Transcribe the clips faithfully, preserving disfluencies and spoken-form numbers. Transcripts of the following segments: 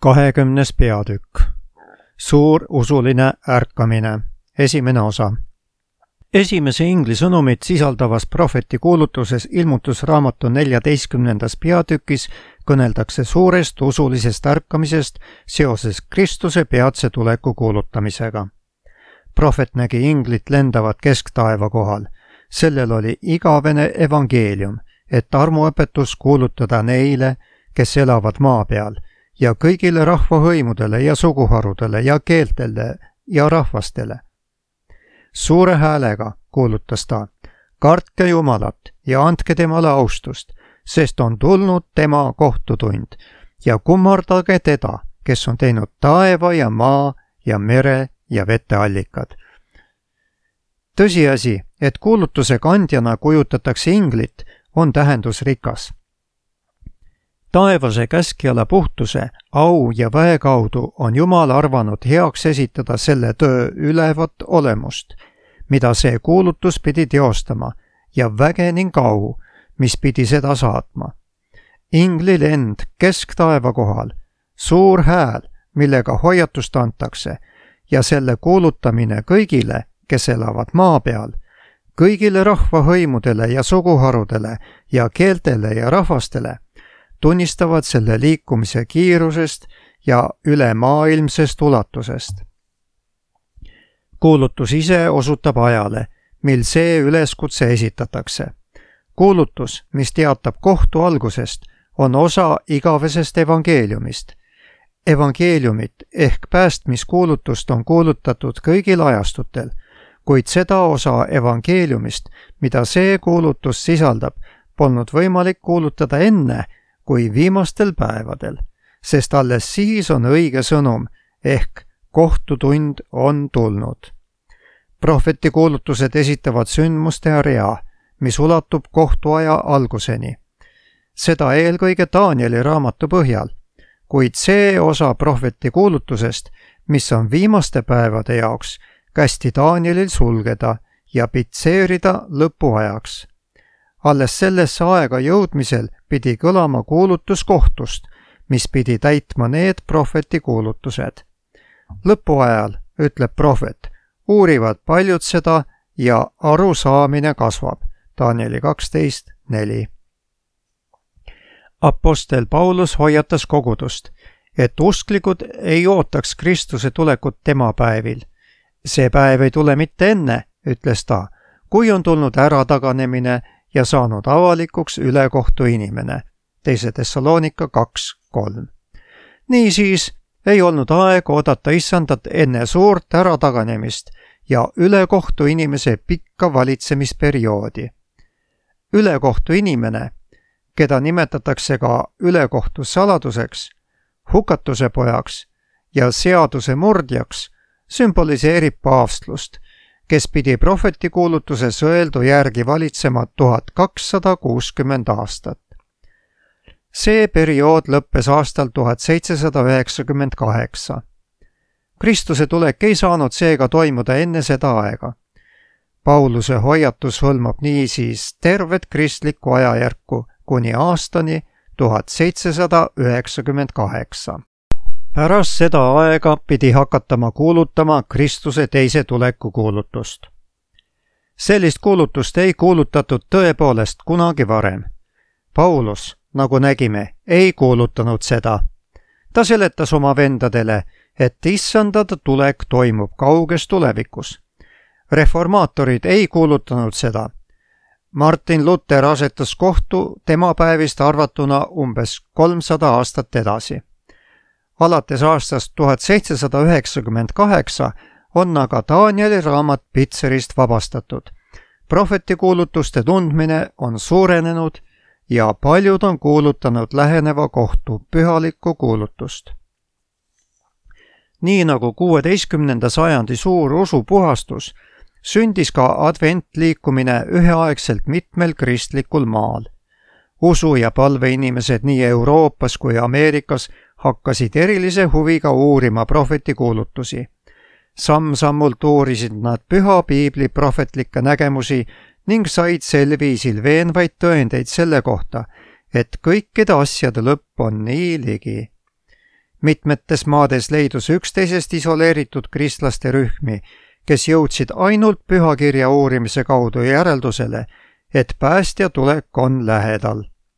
kahekümnes peatükk. Suur usuline ärkamine. Esimene osa. Esimese ingli sõnumit sisaldavas prohveti kuulutuses ilmutusraamatu neljateistkümnendas peatükis kõneldakse suurest usulisest ärkamisest seoses Kristuse peatse tuleku kuulutamisega. Prohvet nägi inglit lendavat kesktaeva kohal. Sellel oli igavene evangeelium, et armuõpetus kuulutada neile, kes elavad maa peal, ja kõigile rahvahõimudele ja suguharudele ja keeltele ja rahvastele. Suure häälega kuulutas ta, kartke Jumalat ja andke temale austust, sest on tulnud tema kohtutund ja kummardage teda, kes on teinud taeva ja maa ja mere ja veteallikad. Tõsiasi, et kuulutuse kandjana kujutatakse inglit, on tähendusrikas. Taevase käskjala puhtuse, au ja väe kaudu on Jumal arvanud heaks esitada selle töö ülevat olemust, mida see kuulutus pidi teostama, ja väge ning au, mis pidi seda saatma. Ingli lend kesktaeva kohal, suur hääl, millega hoiatust antakse, ja selle kuulutamine kõigile, kes elavad maa peal, kõigile rahvahõimudele ja suguharudele ja keeltele ja rahvastele, tunnistavad selle liikumise kiirusest ja ülemaailmsest ulatusest. Kuulutus ise osutab ajale, mil see üleskutse esitatakse. Kuulutus, mis teatab kohtu algusest, on osa igavesest evangeeliumist. Evangeeliumit ehk päästmiskuulutust on kuulutatud kõigil ajastutel, kuid seda osa evangeeliumist, mida see kuulutus sisaldab, polnud võimalik kuulutada enne, kui viimastel päevadel, sest alles siis on õige sõnum, ehk kohtutund on tulnud. Prohveti kuulutused esitavad sündmuste rea, mis ulatub kohtuaja alguseni. Seda eelkõige Danieli raamatu põhjal, kuid see osa prohveti kuulutusest, mis on viimaste päevade jaoks, kästi Danielil sulgeda ja pitseerida lõpuajaks. Alles sellesse aega jõudmisel pidi kõlama kuulutus kohtust, mis pidi täitma need prohveti kuulutused. Lõpuajal, ütleb prohvet, uurivad paljud seda ja arusaamine kasvab. Danieli kaksteist neli. Apostel Paulus hoiatas kogudust, et usklikud ei ootaks Kristuse tulekut tema päevil. See päev ei tule mitte enne, ütles ta, kui on tulnud ärataganemine ja saanud avalikuks ülekohtu inimene. Teise Tessaloonika kaks kolm. Niisiis ei olnud aeg oodata issandat enne suurt ärataganemist ja ülekohtu inimese pikka valitsemisperioodi. Ülekohtu inimene, keda nimetatakse ka ülekohtu saladuseks, hukatuse pojaks ja seaduse murdjaks, sümboliseerib paavstlust, kes pidi prohveti kuulutuses öeldu järgi valitsema tuhat kakssada kuuskümmend aastat. See periood lõppes aastal tuhat seitsesada üheksakümmend kaheksa. Kristuse tulek ei saanud seega toimuda enne seda aega. Pauluse hoiatus hõlmab niisiis tervet kristlikku ajajärku kuni aastani tuhat seitsesada üheksakümmend kaheksa. Pärast seda aega pidi hakatama kuulutama Kristuse teise tuleku kuulutust. Sellist kuulutust ei kuulutatud tõepoolest kunagi varem. Paulus, nagu nägime, ei kuulutanud seda. Ta seletas oma vendadele, et issandada tulek toimub kauges tulevikus. Reformaatorid ei kuulutanud seda. Martin Luther asetas kohtu tema päevist arvatuna umbes kolmsada aastat edasi. Alates aastast tuhat seitsesada üheksakümmend kaheksa on aga Danieli raamat pitserist vabastatud. Prohveti kuulutuste tundmine on suurenenud ja paljud on kuulutanud läheneva kohtu pühalikku kuulutust. Nii nagu kuueteistkümnenda sajandi suur usupuhastus, sündis ka adventliikumine üheaegselt mitmel kristlikul maal. Usu- ja palveinimesed nii Euroopas kui Ameerikas hakkasid erilise huviga uurima prohveti kuulutusi. Samm-sammult uurisid nad püha piibli prohvetlikke nägemusi ning said sel viisil veenvaid tõendeid selle kohta, et kõikide asjade lõpp on nii ligi. Mitmetes maades leidus üksteisest isoleeritud kristlaste rühmi, kes jõudsid ainult pühakirja uurimise kaudu järeldusele, et päästja tulek on lähedal.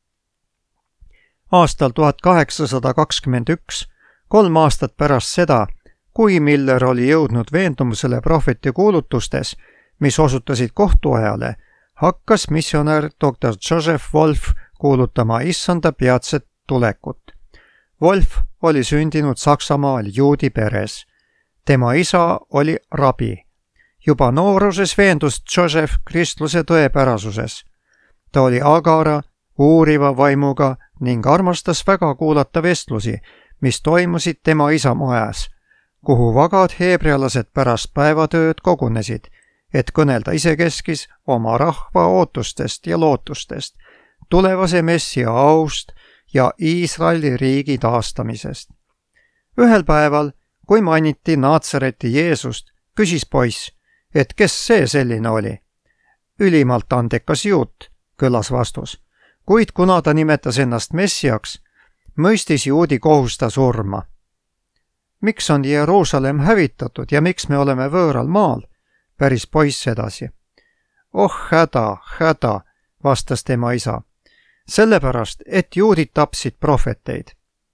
Aastal tuhat kaheksasada kakskümmend üks, kolm aastat pärast seda, kui Miller oli jõudnud veendumusele prohveti kuulutustes, mis osutasid kohtuajale, hakkas missionär doktor Joseph Wolf kuulutama issanda peatset tulekut. Wolf oli sündinud Saksamaal juudi peres. Tema isa oli rabi. Juba nooruses veendus Joseph kristluse tõepärasuses. Ta oli agara, uuriva vaimuga ning armastas väga kuulata vestlusi, mis toimusid tema isa majas, kuhu vagad heebrealased pärast päevatööd kogunesid, et kõnelda isekeskis oma rahva ootustest ja lootustest, tulevase messia aust ja Iisraeli riigi taastamisest. Ühel päeval, kui mainiti Naatsareti Jeesust, küsis poiss, et kes see selline oli. Ülimalt andekas juut, kõlas vastus, kuid kuna ta nimetas ennast messiaks, mõistis juudi kohusta surma. Miks on Jeruusalemm hävitatud ja miks me oleme võõral maal? Päris poiss edasi. Oh häda, häda, vastas tema isa. Sellepärast, et juudid tapsid prohveteid.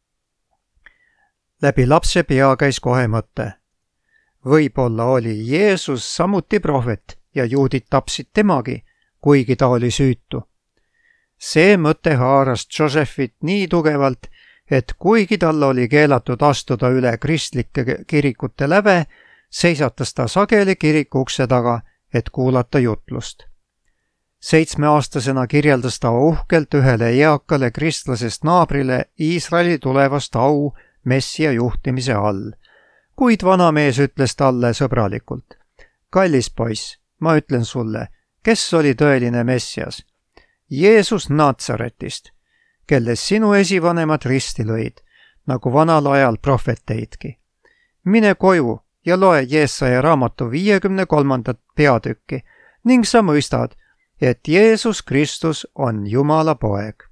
Läbi lapse pea käis kohe mõte. Võib-olla oli Jeesus samuti prohvet ja juudid tapsid temagi, kuigi ta oli süütu. See mõte haaras Josephit nii tugevalt, et kuigi tal oli keelatud astuda üle kristlike kirikute läve, seisatas ta sageli kiriku ukse taga, et kuulata jutlust. Seitsmeaastasena kirjeldas ta uhkelt ühele eakale kristlasest naabrile Iisraeli tulevast au messia juhtimise all. Kuid vanamees ütles talle sõbralikult. Kallis poiss, ma ütlen sulle, kes oli tõeline messias? Jeesus Naatsaretist, kelles sinu esivanemad risti lõid, nagu vanal ajal prohveteidki. Mine koju ja loe Jeesaja raamatu viiekümne kolmandat peatükki ning sa mõistad, et Jeesus Kristus on Jumala poeg.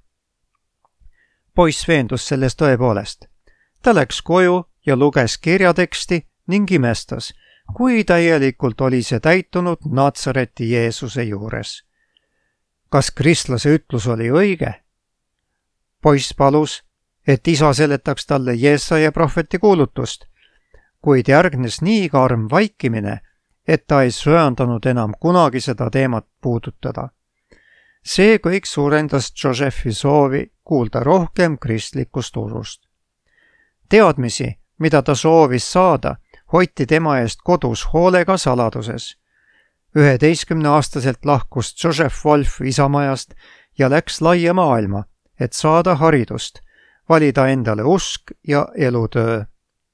Poiss veendus selles tõepoolest. Ta läks koju ja luges kirjateksti ning imestas, kui täielikult oli see täitunud Naatsareti Jeesuse juures. Kas kristlase ütlus oli õige? Poiss palus, et isa seletaks talle Jeesaja prohveti kuulutust, kuid järgnes nii karm vaikimine, et ta ei söandanud enam kunagi seda teemat puudutada. See kõik suurendas Josephi soovi kuulda rohkem kristlikust usust. Teadmisi, mida ta soovis saada, hoiti tema eest kodus hoolega saladuses. üheteistkümneaastaselt lahkus Joseph Wolf isamajast ja läks laia maailma, et saada haridust, valida endale usk ja elutöö.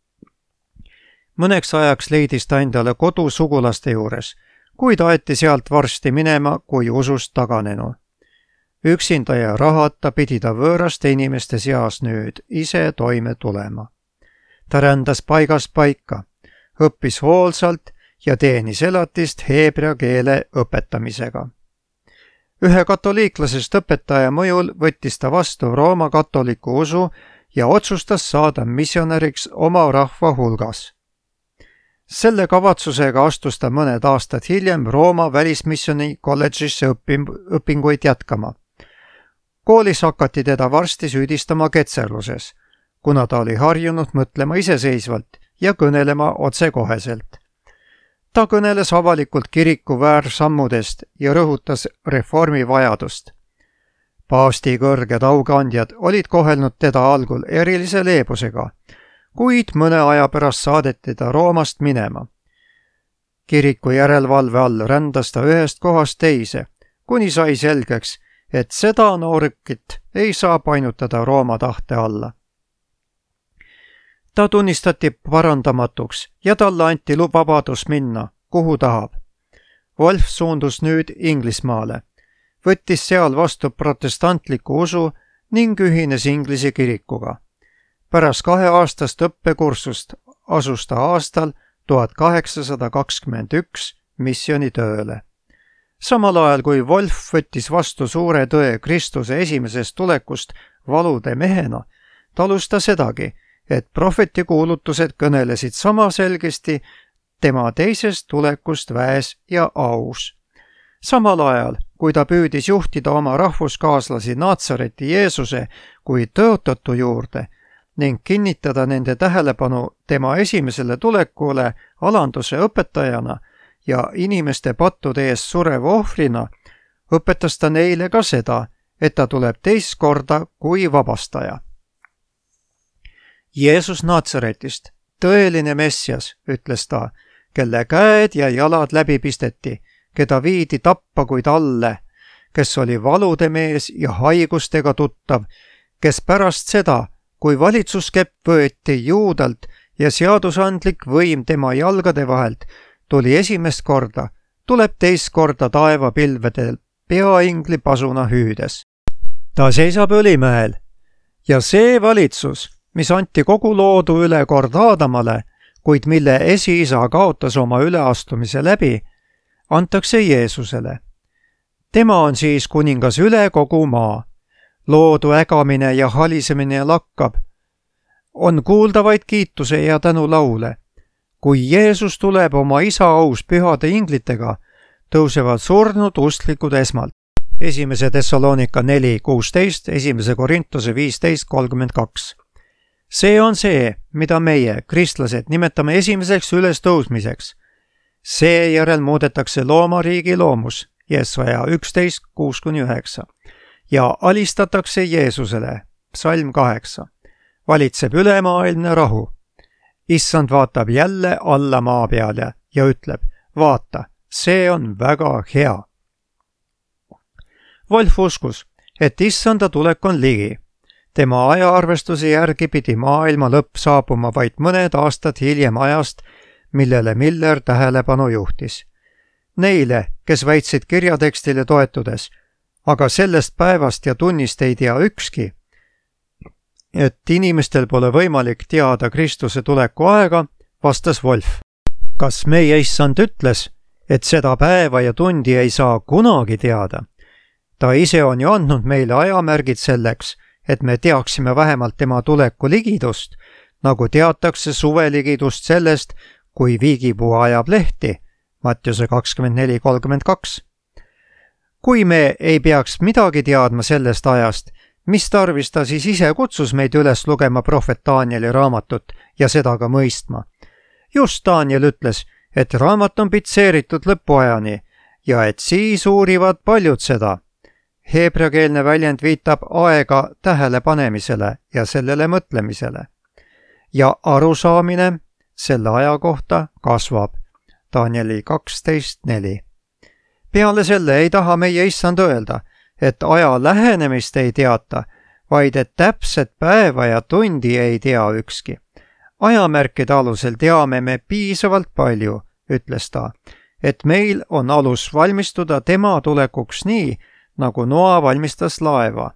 Mõneks ajaks leidis ta endale kodu sugulaste juures, kuid aeti sealt varsti minema kui usust taganenu. Üksinda ja rahata pidi ta võõraste inimeste seas nüüd ise toime tulema. Ta rändas paigast paika, õppis hoolsalt ja teenis elatist heebrea keele õpetamisega. Ühe katoliiklasest õpetaja mõjul võttis ta vastu Rooma katoliku usu ja otsustas saada missionäriks oma rahva hulgas. Selle kavatsusega astus ta mõned aastad hiljem Rooma välismissioni kolledžisse õpinguid jätkama. Koolis hakati teda varsti süüdistama ketserluses, kuna ta oli harjunud mõtlema iseseisvalt ja kõnelema otsekoheselt. Ta kõneles avalikult kiriku väärsammudest ja rõhutas reformi vajadust. Paavsti kõrged aukandjad olid kohelnud teda algul erilise leebusega, kuid mõne aja pärast saadeti ta Roomast minema. Kiriku järelevalve all rändas ta ühest kohast teise, kuni sai selgeks, et seda noorukit ei saa painutada Rooma tahte alla. Ta tunnistati parandamatuks ja talle anti vabadus minna, kuhu tahab. Wolf suundus nüüd Inglismaale, võttis seal vastu protestantliku usu ning ühines Inglise kirikuga. Pärast kaheaastast õppekursust asus ta aastal tuhat kaheksasada kakskümmend üks missionitööle. Samal ajal kui Wolf võttis vastu suure tõe Kristuse esimesest tulekust valude mehena, talus ta sedagi, et prohveti kuulutused kõnelesid sama selgesti tema teisest tulekust väes ja aus. Samal ajal, kui ta püüdis juhtida oma rahvuskaaslasi Naatsareti Jeesuse kui tõotatu juurde ning kinnitada nende tähelepanu tema esimesele tulekule alanduse õpetajana ja inimeste pattude eest sureva ohvrina, õpetas ta neile ka seda, et ta tuleb teist korda kui vabastaja. Jeesus Naatsaretist, tõeline Messias, ütles ta, kelle käed ja jalad läbi pisteti, keda viidi tappa kui talle, kes oli valude mees ja haigustega tuttav, kes pärast seda, kui valitsuskepp võeti juudalt ja seadusandlik võim tema jalgade vahelt, tuli esimest korda, tuleb teist korda taevapilvedel peaingli pasuna hüüdes. Ta seisab Õlimäel ja see valitsus, mis anti kogu loodu üle kord Aadamale, kuid mille esiisa kaotas oma üleastumise läbi, antakse Jeesusele. Tema on siis kuningas üle kogu maa. Loodu ägamine ja halisemine lakkab. On kuulda vaid kiituse ja tänulaule. Kui Jeesus tuleb oma isa aus pühade inglitega, tõusevad surnud usklikud esmalt. Esimese Thessalonika neli kuusteist, esimese Korintuse viisteist kolmkümmend kaks. See on see, mida meie, kristlased, nimetame esimeseks ülestõusmiseks. Seejärel muudetakse loomariigi loomus, Jesaja üksteist kuus kuni üheksa, ja alistatakse Jeesusele, psalm kaheksa. Valitseb ülemaailmne rahu. Issand vaatab jälle alla maa peale ja ütleb, vaata, see on väga hea. Wolf uskus, et issanda tulek on ligi. Tema ajaarvestuse järgi pidi maailma lõpp saabuma vaid mõned aastad hiljem ajast, millele Miller tähelepanu juhtis. Neile, kes väitsid kirjatekstile toetudes, aga sellest päevast ja tunnist ei tea ükski, et inimestel pole võimalik teada Kristuse tuleku aega, vastas Wolf. Kas meie issand ütles, et seda päeva ja tundi ei saa kunagi teada? Ta ise on ju andnud meile ajamärgid selleks, et me teaksime vähemalt tema tuleku ligidust, nagu teatakse suveligidust sellest, kui viigipuu ajab lehti, Mattiuse kakskümmend neli kolmkümmend kaks. Kui me ei peaks midagi teadma sellest ajast, mis tarvis ta siis ise kutsus meid üles lugema prohvet Danieli raamatut ja seda ka mõistma? Just Daniel ütles, et raamat on pitseeritud lõpuajani ja et siis uurivad paljud seda. Heebreakeelne väljend viitab aega tähelepanemisele ja sellele mõtlemisele. Ja arusaamine selle aja kohta kasvab. Danieli kaksteist neli. Peale selle ei taha meie issand öelda, et aja lähenemist ei teata, vaid et täpset päeva ja tundi ei tea ükski. Ajamärkide alusel teame me piisavalt palju, ütles ta, et meil on alus valmistuda tema tulekuks nii, nagu Noa valmistas laeva.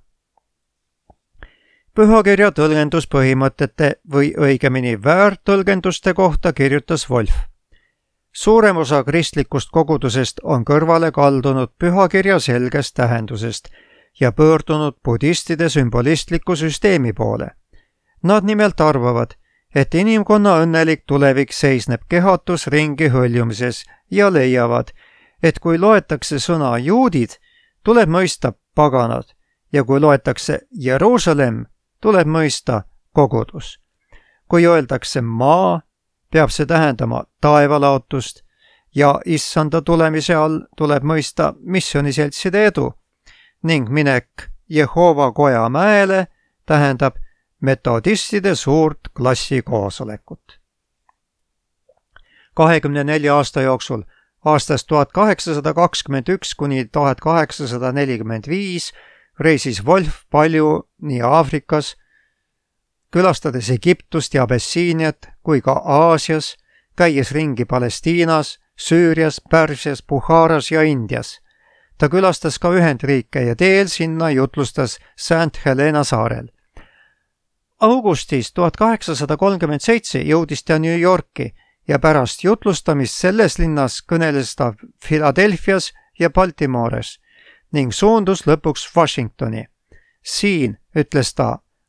Pühakirja tõlgenduspõhimõtete või õigemini väärtõlgenduste kohta kirjutas Wolf. Suurem osa kristlikust kogudusest on kõrvale kaldunud pühakirja selgest tähendusest ja pöördunud budistide sümbolistliku süsteemi poole. Nad nimelt arvavad, et inimkonna õnnelik tulevik seisneb kehatus ringi hõljumises ja leiavad, et kui loetakse sõna juudid, tuleb mõista paganad ja kui loetakse Jeruusalemm, tuleb mõista kogudus. Kui öeldakse maa, peab see tähendama taevalaotust ja issanda tulemise all tuleb mõista missiooniseltside edu ning minek Jehova koja mäele tähendab metodistide suurt klassikoosolekut. kahekümne nelja aasta jooksul aastast tuhat kaheksasada kakskümmend üks kuni tuhat kaheksasada nelikümmend viis reisis Wolf palju nii Aafrikas, külastades Egiptust ja Abessiiniat kui ka Aasias, käies ringi Palestiinas, Süürias, Pärsias, Bukharas ja Indias. Ta külastas ka Ühendriike ja teel sinna jutlustas Saint Helena saarel. Augustis tuhat kaheksasada kolmkümmend seitse jõudis ta New Yorki ja pärast jutlustamist selles linnas kõneles ta Philadelphias ja Baltimores ning suundus lõpuks Washingtoni. Siin, ütles ta,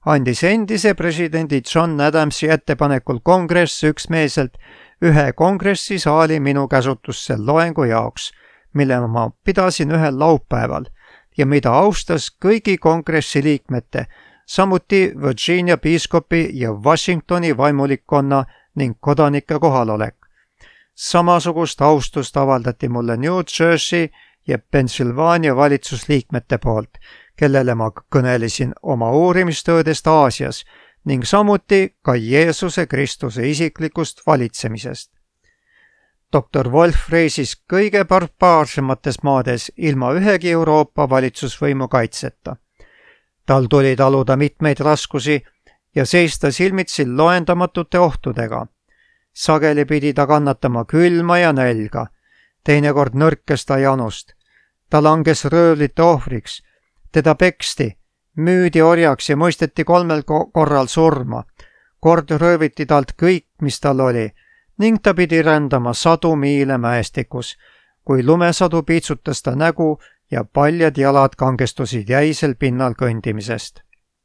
andis endise presidendi John Adamsi ettepanekul kongress üksmeelselt ühe kongressisaali minu käsutusse loengu jaoks, mille ma pidasin ühel laupäeval ja mida austas kõigi kongressi liikmete, samuti Virginia piiskopi ja Washingtoni vaimulikkonna ning kodanike kohalolek. Samasugust austust avaldati mulle New Jersey ja Pennsylvania valitsusliikmete poolt, kellele ma kõnelesin oma uurimistöödest Aasias ning samuti ka Jeesuse Kristuse isiklikust valitsemisest. doktor Wolf reisis kõige barbaarsemates maades ilma ühegi Euroopa valitsusvõimu kaitseta. Tal tuli taluda mitmeid raskusi ja seista silmitsi loendamatute ohtudega. Sageli pidi ta kannatama külma ja nälga, teinekord nõrkes ta janust. Ta langes röövlite ohvriks, teda peksti, müüdi orjaks ja mõisteti kolmel korral surma. Kord rööviti talt kõik, mis tal oli, ning ta pidi rändama sadu miile mäestikus, kui lumesadu piitsutas ta nägu ja paljad jalad kangestusid jäisel pinnal kõndimisest.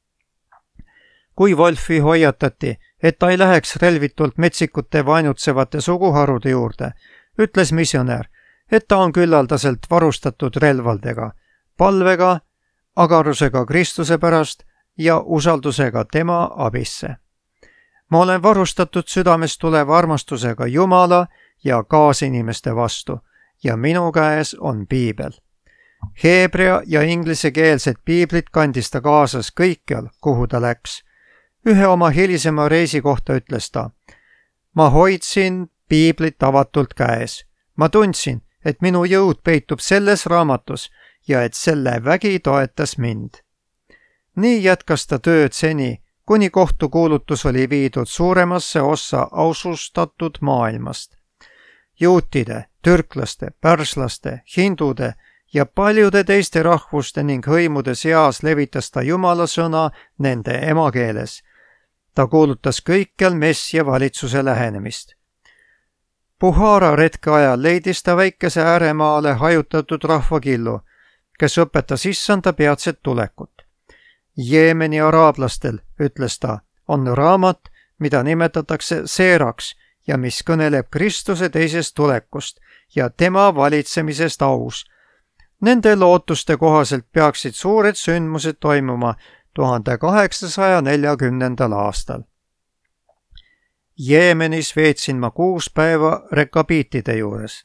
Kui Wolfi hoiatati, et ta ei läheks relvitult metsikute vaenutsevate suguharude juurde, ütles misjonär, et ta on küllaldaselt varustatud relvaldega, palvega, agarusega Kristuse pärast ja usaldusega tema abisse. Ma olen varustatud südamest tuleva armastusega Jumala ja kaasinimeste vastu ja minu käes on piibel. Heebrea ja inglisekeelset piiblit kandis ta kaasas kõikjal, kuhu ta läks. Ühe oma hilisema reisi kohta ütles ta, ma hoidsin piiblit avatult käes. Ma tundsin, et minu jõud peitub selles raamatus ja et selle vägi toetas mind. Nii jätkas ta tööd seni, kuni kohtukuulutus oli viidud suuremasse ossa ausustatud maailmast. Juutide, türklaste, pärslaste, hindude ja paljude teiste rahvuste ning hõimude seas levitas ta Jumala sõna nende emakeeles. Ta kuulutas kõikjal Messia valitsuse lähenemist. Buhara retke ajal leidis ta väikese ääremaale hajutatud rahvakillu, kes õpetas issanda peatset tulekut. Jeemeni araablastel, ütles ta, on raamat, mida nimetatakse seeraks ja mis kõneleb Kristuse teisest tulekust ja tema valitsemisest aus. Nende lootuste kohaselt peaksid suured sündmused toimuma tuhande kaheksasaja neljakümnendal aastal. Jeemenis veetsin ma kuus päeva rekabiitide juures.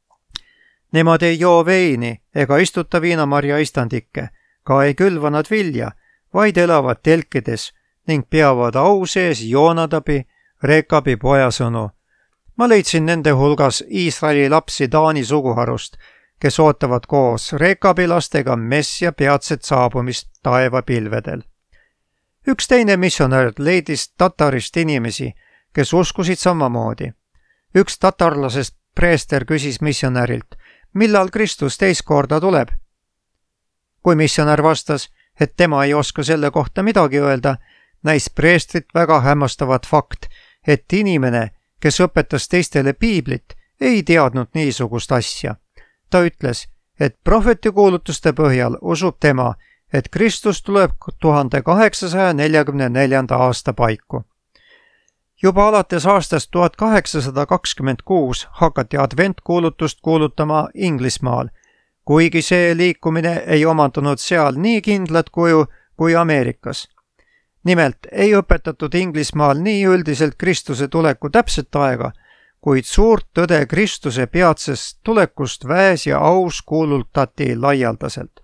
Nemad ei joo veini ega istuta viinamarja istandikke, ka ei külva nad vilja, vaid elavad telkides ning peavad au sees Joonadabi, Rekabi pojasõnu. Ma leidsin nende hulgas Iisraeli lapsi Taani suguharust, kes ootavad koos Rekabi lastega Messia peatset saabumist taevapilvedel. Üks teine missionär leidis Tatarist inimesi, kes uskusid samamoodi. Üks tatarlasest preester küsis missionärilt, millal Kristus teist korda tuleb. Kui missionär vastas, et tema ei oska selle kohta midagi öelda, näis preestrit väga hämmastavat fakt, et inimene, kes õpetas teistele piiblit, ei teadnud niisugust asja. Ta ütles, et prohvetikuulutuste põhjal usub tema, et Kristus tuleb tuhande kaheksasaja neljakümne neljanda aasta paiku. Juba alates aastast tuhat kaheksasada kakskümmend kuus hakati adventkuulutust kuulutama Inglismaal, kuigi see liikumine ei omandanud seal nii kindlat kuju kui Ameerikas. Nimelt ei õpetatud Inglismaal nii üldiselt Kristuse tuleku täpset aega, kuid suurt tõde Kristuse peatsest tulekust väes ja aus kuulutati laialdaselt.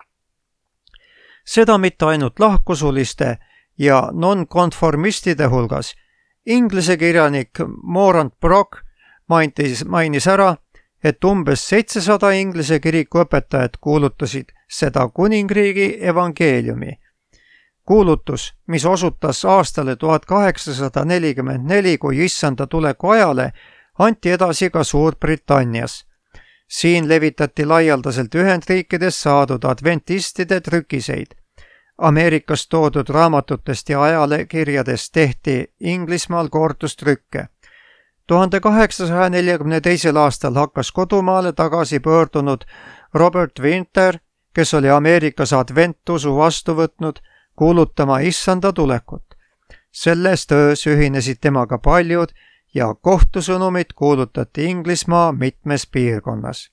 Seda mitte ainult lahkusuliste ja non-konformistide hulgas. Inglise kirjanik Morant Brock mainis, mainis ära, et umbes seitsesada Inglise kiriku õpetajat kuulutasid seda kuningriigi evangeeliumi. Kuulutus, mis osutas aastale tuhat kaheksasada nelikümmend neli kui issanda tuleku ajale, anti edasi ka Suurbritannias. Siin levitati laialdaselt Ühendriikides saadud adventistide trükiseid. Ameerikast toodud raamatutest ja ajalekirjadest tehti Inglismaal kordustrükke. tuhande kaheksasaja neljakümne teisel aastal hakkas kodumaale tagasi pöördunud Robert Winter, kes oli Ameerikas adventusu vastu võtnud, kuulutama issanda tulekut. Selles töös ühinesid temaga paljud ja kohtusõnumit kuulutati Inglismaa mitmes piirkonnas.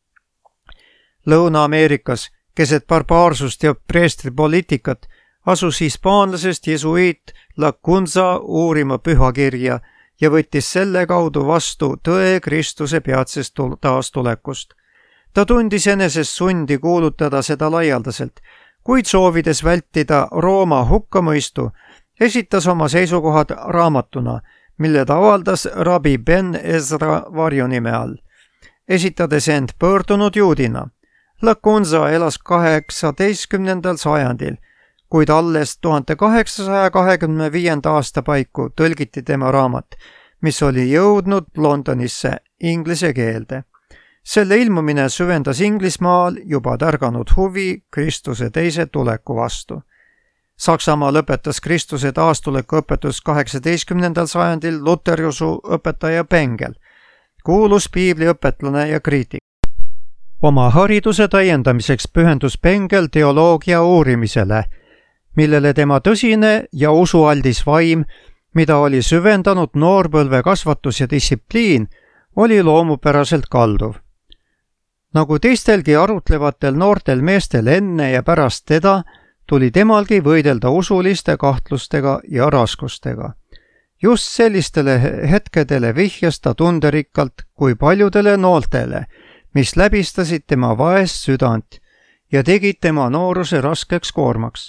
Lõuna-Ameerikas keset barbaarsust ja preestripoliitikat asus hispaanlasest jesuiit Lacunza uurima pühakirja ja võttis selle kaudu vastu tõe Kristuse peatsest taastulekust. Ta tundis enesest sundi kuulutada seda laialdaselt, kuid soovides vältida Rooma hukkamõistu, esitas oma seisukohad raamatuna, mille ta avaldas rabi Ben Ezra varjunime all, esitades end pöördunud juudina. Lacunza elas kaheksateistkümnendal sajandil, kuid alles tuhande kaheksasaja kahekümne viienda aasta paiku tõlgiti tema raamat, mis oli jõudnud Londonisse inglise keelde. Selle ilmumine süvendas Inglismaal juba tärganud huvi Kristuse teise tuleku vastu. Saksamaa lõpetas Kristuse taastuleku õpetus kaheksateistkümnendal sajandil luteriusu õpetaja Bengel, kuulus piibliõpetlane ja kriitik. Oma hariduse täiendamiseks pühendus Bengel teoloogia uurimisele, millele tema tõsine ja usualdis vaim, mida oli süvendanud noorpõlve kasvatus ja distsipliin, oli loomupäraselt kalduv. Nagu teistelgi arutlevatel noortel meestel enne ja pärast teda, tuli temalgi võidelda usuliste kahtlustega ja raskustega. Just sellistele hetkedele vihjas ta tunderikkalt kui paljudele nooltele, mis läbistasid tema vaest südant ja tegid tema nooruse raskeks koormaks.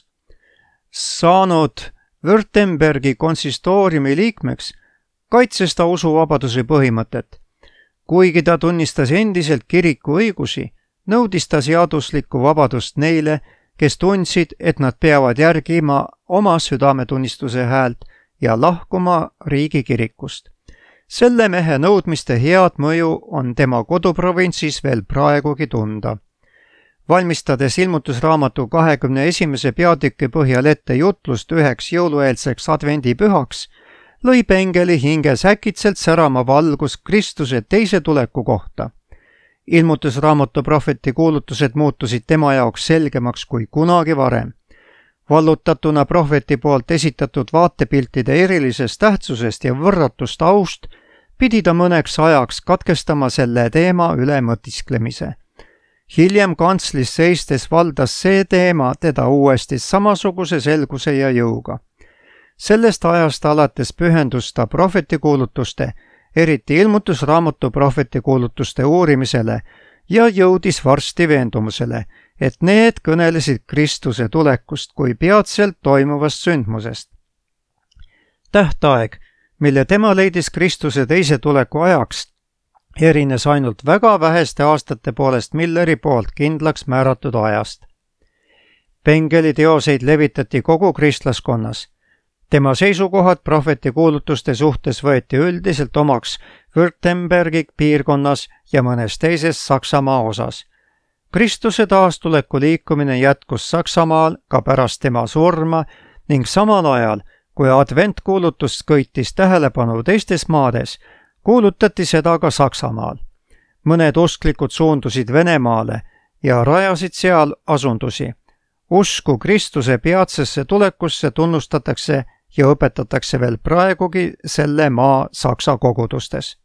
Saanud Württembergi konsistooriumi liikmeks, kaitses ta usuvabaduse põhimõtet. Kuigi ta tunnistas endiselt kiriku õigusi, nõudis ta seaduslikku vabadust neile, kes tundsid, et nad peavad järgima oma südametunnistuse häält ja lahkuma riigikirikust. Selle mehe nõudmiste head mõju on tema koduprovintsis veel praegugi tunda. Valmistades ilmutusraamatu kahekümne esimese peatüki põhjal ette jutlust üheks jõulueelseks advendipühaks, lõi Bengeli hinges äkitselt särama valgus Kristuse teise tuleku kohta. Ilmutusraamatu prohveti kuulutused muutusid tema jaoks selgemaks kui kunagi varem. Vallutatuna prohveti poolt esitatud vaatepiltide erilisest tähtsusest ja võrratust aust, pidi ta mõneks ajaks katkestama selle teema üle mõtisklemise. Hiljem kantslis seistes valdas see teema teda uuesti samasuguse selguse ja jõuga. Sellest ajast alates pühendus ta prohvetikuulutuste, eriti ilmutusraamatu prohvetikuulutuste uurimisele ja jõudis varsti veendumusele, et need kõnelesid Kristuse tulekust kui peatselt toimuvast sündmusest. Tähtaeg, mille tema leidis Kristuse teise tuleku ajaks, erines ainult väga väheste aastate poolest Milleri poolt kindlaks määratud ajast. Bengeli teoseid levitati kogu kristlaskonnas. Tema seisukohad prohvetikuulutuste suhtes võeti üldiselt omaks Württembergi piirkonnas ja mõnes teises Saksamaa osas. Kristuse taastuleku liikumine jätkus Saksamaal ka pärast tema surma ning samal ajal, kui adventkuulutus kõitis tähelepanu teistes maades, kuulutati seda ka Saksamaal. Mõned usklikud suundusid Venemaale ja rajasid seal asundusi. Usku Kristuse peatsesse tulekusse tunnustatakse ja õpetatakse veel praegugi selle maa saksa kogudustes.